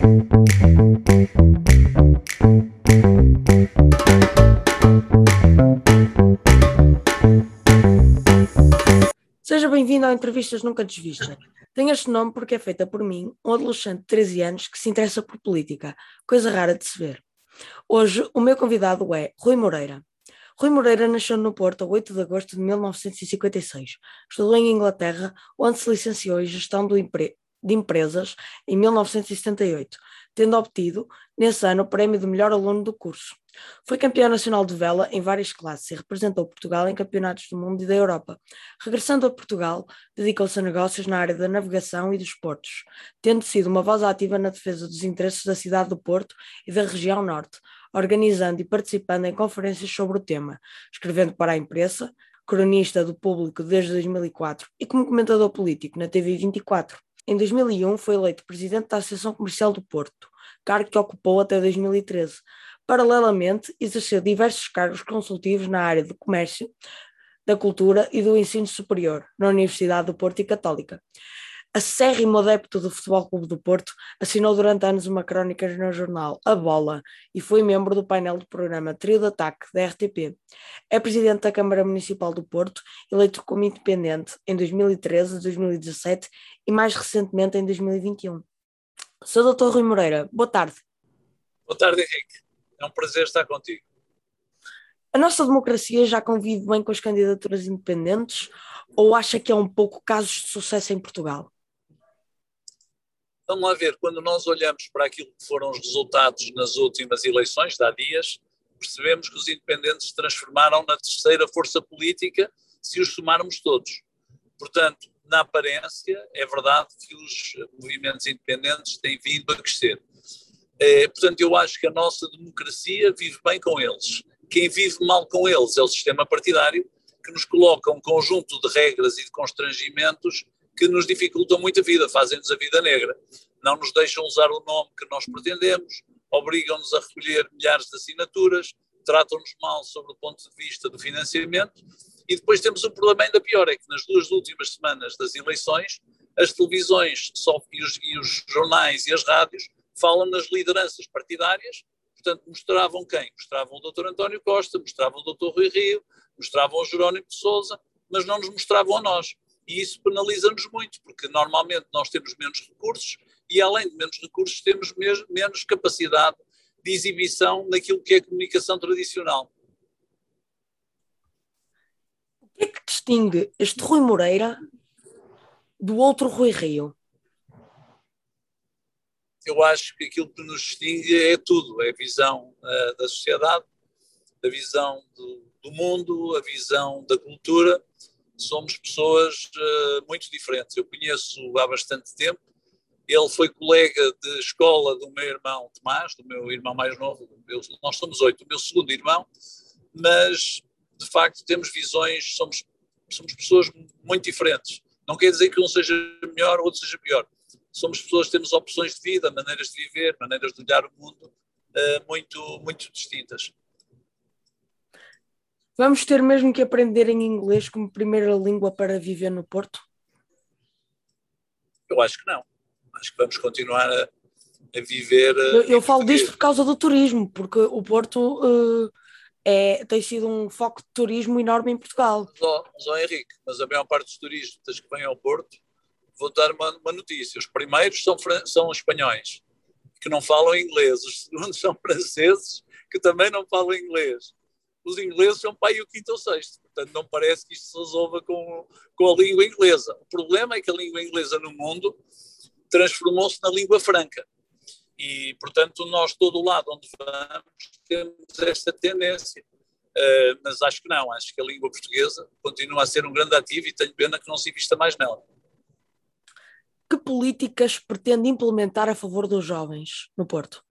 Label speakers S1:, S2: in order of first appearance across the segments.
S1: Seja bem-vindo ao Entrevistas Nunca Desvista. Tenho este nome porque é feita por mim, um adolescente de 13 anos que se interessa por política, coisa rara de se ver. Hoje, o meu convidado é Rui Moreira. Rui Moreira nasceu no Porto a 8 de agosto de 1956. Estudou em Inglaterra, onde se licenciou em Gestão de Empresas em 1978, tendo obtido, nesse ano, o prémio de melhor aluno do curso. Foi campeão nacional de vela em várias classes e representou Portugal em campeonatos do mundo e da Europa. Regressando a Portugal, dedicou-se a negócios na área da navegação e dos portos, tendo sido uma voz ativa na defesa dos interesses da cidade do Porto e da região norte, organizando e participando em conferências sobre o tema, escrevendo para a imprensa, cronista do Público desde 2004 e como comentador político na TV 24. Em 2001 foi eleito presidente da Associação Comercial do Porto, cargo que ocupou até 2013. Paralelamente, exerceu diversos cargos consultivos na área do comércio, da cultura e do ensino superior, na Universidade do Porto e Católica. Acérrimo adepto do Futebol Clube do Porto, assinou durante anos uma crónica no jornal A Bola e foi membro do painel do programa Trio de Ataque da RTP. É presidente da Câmara Municipal do Porto, eleito como independente em 2013, 2017 e mais recentemente em 2021. Sou Dr. Rui Moreira. Boa tarde.
S2: Boa tarde, Henrique. É um prazer estar contigo.
S1: A nossa democracia já convive bem com as candidaturas independentes ou acha que é um pouco casos de sucesso em Portugal?
S2: Vamos lá ver, quando nós olhamos para aquilo que foram os resultados nas últimas eleições, de há dias, percebemos que os independentes se transformaram na terceira força política se os somarmos todos. Portanto, na aparência, é verdade que os movimentos independentes têm vindo a crescer. Portanto, eu acho que a nossa democracia vive bem com eles. Quem vive mal com eles é o sistema partidário, que nos coloca um conjunto de regras e de constrangimentos que nos dificultam muito a vida, fazem-nos a vida negra. Não nos deixam usar o nome que nós pretendemos, obrigam-nos a recolher milhares de assinaturas, tratam-nos mal sobre o ponto de vista do financiamento e depois temos um problema ainda pior, é que nas duas últimas semanas das eleições, as televisões e os jornais e as rádios falam nas lideranças partidárias, portanto mostravam quem? Mostravam o Dr. António Costa, mostravam o Dr. Rui Rio, mostravam o Jerónimo de Sousa, mas não nos mostravam a nós. E isso penaliza-nos muito, porque normalmente nós temos menos recursos e além de menos recursos temos menos capacidade de exibição naquilo que é a comunicação tradicional.
S1: O que é que distingue este Rui Moreira do outro Rui Rio?
S2: Eu acho que aquilo que nos distingue é tudo, é a visão da sociedade, a visão do mundo, a visão da cultura. Somos pessoas muito diferentes. Eu conheço há bastante tempo, ele foi colega de escola do meu irmão Tomás, do meu irmão mais novo, nós somos 8, o meu segundo irmão, mas de facto temos visões, somos pessoas muito diferentes. Não quer dizer que um seja melhor ou outro seja pior. Somos pessoas que temos opções de vida, maneiras de viver, maneiras de olhar o mundo muito distintas.
S1: Vamos ter mesmo que aprender em inglês como primeira língua para viver no Porto?
S2: Eu acho que não. Acho que vamos continuar a viver...
S1: Eu falo disto por causa do turismo, porque o Porto tem sido um foco de turismo enorme em Portugal.
S2: Mas Henrique, mas a maior parte dos turistas que vêm ao Porto, vou dar uma notícia. Os primeiros são espanhóis, que não falam inglês. Os segundos são franceses, que também não falam inglês. Os ingleses são para aí o quinto ou sexto. Portanto, não parece que isto se resolva com a língua inglesa. O problema é que a língua inglesa no mundo transformou-se na língua franca. E, portanto, nós, todo o lado onde vamos, temos esta tendência. Mas acho que não. Acho que a língua portuguesa continua a ser um grande ativo e tenho pena que não se invista mais nela.
S1: Que políticas pretende implementar a favor dos jovens no Porto?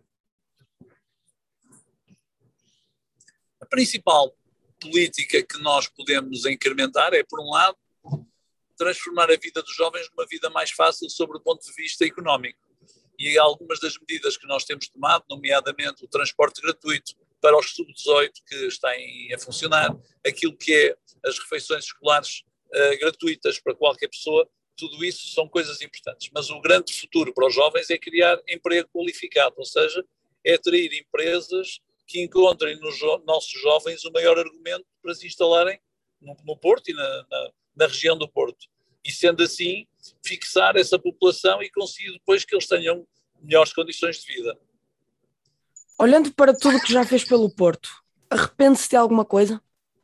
S2: A principal política que nós podemos incrementar é, por um lado, transformar a vida dos jovens numa vida mais fácil sobre o ponto de vista económico. E algumas das medidas que nós temos tomado, nomeadamente o transporte gratuito para os sub-18 que está a funcionar, aquilo que é as refeições escolares gratuitas para qualquer pessoa, tudo isso são coisas importantes. Mas o grande futuro para os jovens é criar emprego qualificado, ou seja, é atrair empresas que encontrem nos nossos jovens o maior argumento para se instalarem no Porto e na região do Porto. E sendo assim, fixar essa população e conseguir depois que eles tenham melhores condições de vida.
S1: Olhando para tudo que já fez pelo Porto, arrepende-se de alguma coisa?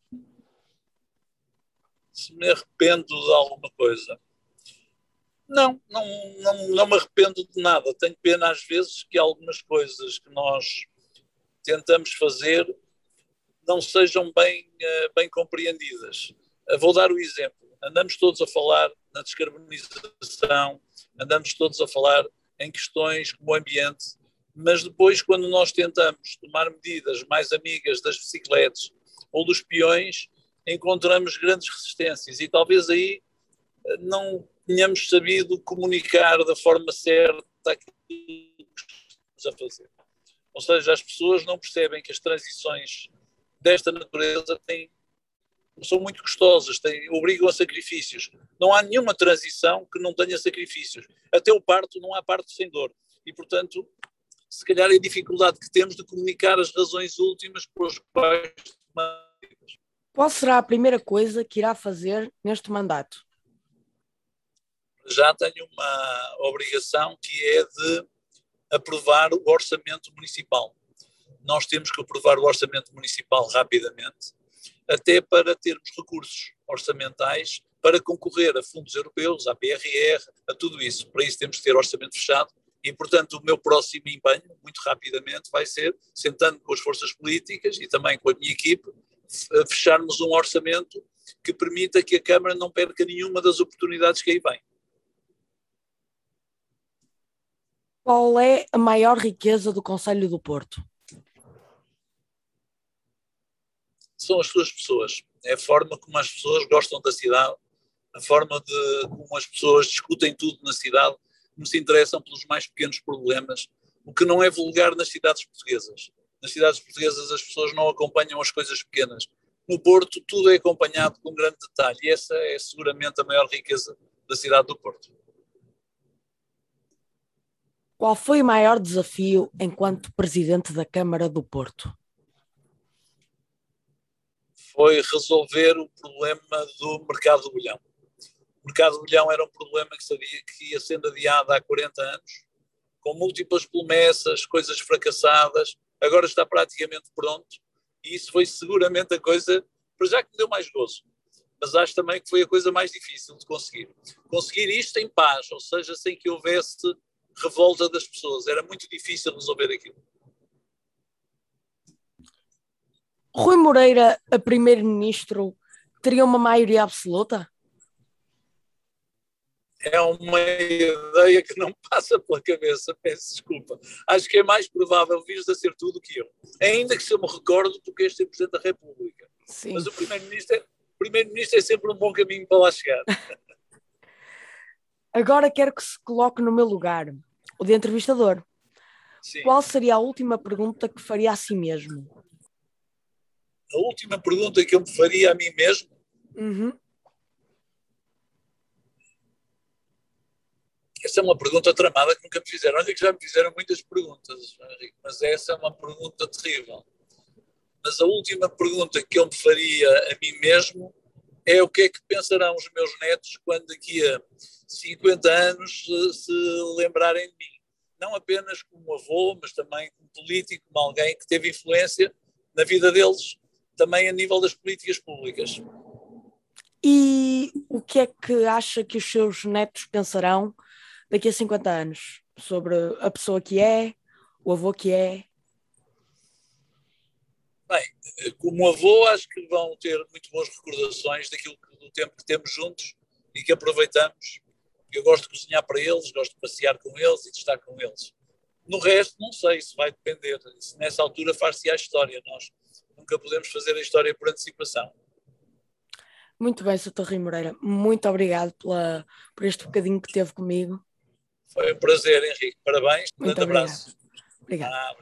S2: Se me arrependo de alguma coisa? Não me arrependo de nada. Tenho pena às vezes que algumas coisas que nós tentamos fazer não sejam bem compreendidas. Vou dar o exemplo. Andamos todos a falar na descarbonização, andamos todos a falar em questões como o ambiente, mas depois, quando nós tentamos tomar medidas mais amigas das bicicletas ou dos peões, encontramos grandes resistências e talvez aí não tenhamos sabido comunicar da forma certa aquilo que estamos a fazer. Ou seja, as pessoas não percebem que as transições desta natureza são muito custosas, obrigam a sacrifícios. Não há nenhuma transição que não tenha sacrifícios. Até o parto, não há parto sem dor. E, portanto, se calhar é a dificuldade que temos de comunicar as razões últimas pelas quais tomamos.
S1: Qual será a primeira coisa que irá fazer neste mandato?
S2: Já tenho uma obrigação que é de aprovar o orçamento municipal. Nós temos que aprovar o orçamento municipal rapidamente, até para termos recursos orçamentais para concorrer a fundos europeus, à PRR, a tudo isso. Para isso temos que ter orçamento fechado e, portanto, o meu próximo empenho, muito rapidamente, vai ser, sentando com as forças políticas e também com a minha equipe, fecharmos um orçamento que permita que a Câmara não perca nenhuma das oportunidades que aí vem.
S1: Qual é a maior riqueza do Concelho do Porto?
S2: São as suas pessoas. É a forma como as pessoas gostam da cidade, a forma como as pessoas discutem tudo na cidade, como se interessam pelos mais pequenos problemas, o que não é vulgar nas cidades portuguesas. Nas cidades portuguesas as pessoas não acompanham as coisas pequenas. No Porto tudo é acompanhado com grande detalhe e essa é seguramente a maior riqueza da cidade do Porto.
S1: Qual foi o maior desafio enquanto presidente da Câmara do Porto?
S2: Foi resolver o problema do mercado do bolhão. O mercado do bolhão era um problema que ia sendo adiado há 40 anos, com múltiplas promessas, coisas fracassadas, agora está praticamente pronto, e isso foi seguramente a coisa, para já que me deu mais gozo, mas acho também que foi a coisa mais difícil de conseguir. Conseguir isto em paz, ou seja, sem que houvesse revolta das pessoas, era muito difícil resolver aquilo.
S1: Rui Moreira, a primeiro-ministro, teria uma maioria absoluta?
S2: É uma ideia que não passa pela cabeça, peço desculpa. Acho que é mais provável vires a ser tu do que eu. Ainda que se eu me recordo, tu queres ser Presidente da República.
S1: Sim.
S2: Mas o Primeiro-Ministro é sempre um bom caminho para lá chegar.
S1: Agora quero que se coloque no meu lugar, o de entrevistador.
S2: Sim.
S1: Qual seria a última pergunta que faria a si mesmo?
S2: A última pergunta que eu me faria a mim mesmo? Essa é uma pergunta tramada que nunca me fizeram. Olha que já me fizeram muitas perguntas, Henrique, mas essa é uma pergunta terrível. Mas a última pergunta que eu me faria a mim mesmo é o que é que pensarão os meus netos quando daqui a 50 anos se lembrarem de mim. Não apenas como avô, mas também como político, como alguém que teve influência na vida deles, também a nível das políticas públicas.
S1: E o que é que acha que os seus netos pensarão daqui a 50 anos? Sobre a pessoa que é, o avô que é?
S2: Bem, como avô, acho que vão ter muito boas recordações do tempo que temos juntos e que aproveitamos. Eu gosto de cozinhar para eles, gosto de passear com eles e de estar com eles. No resto, não sei, isso vai depender. Se nessa altura far-se a história. Nós nunca podemos fazer a história por antecipação.
S1: Muito bem, Sr. Rui Moreira. Muito obrigado por este bocadinho que teve comigo.
S2: Foi um prazer, Henrique. Parabéns.
S1: Muito
S2: Grande abraço.
S1: Obrigado.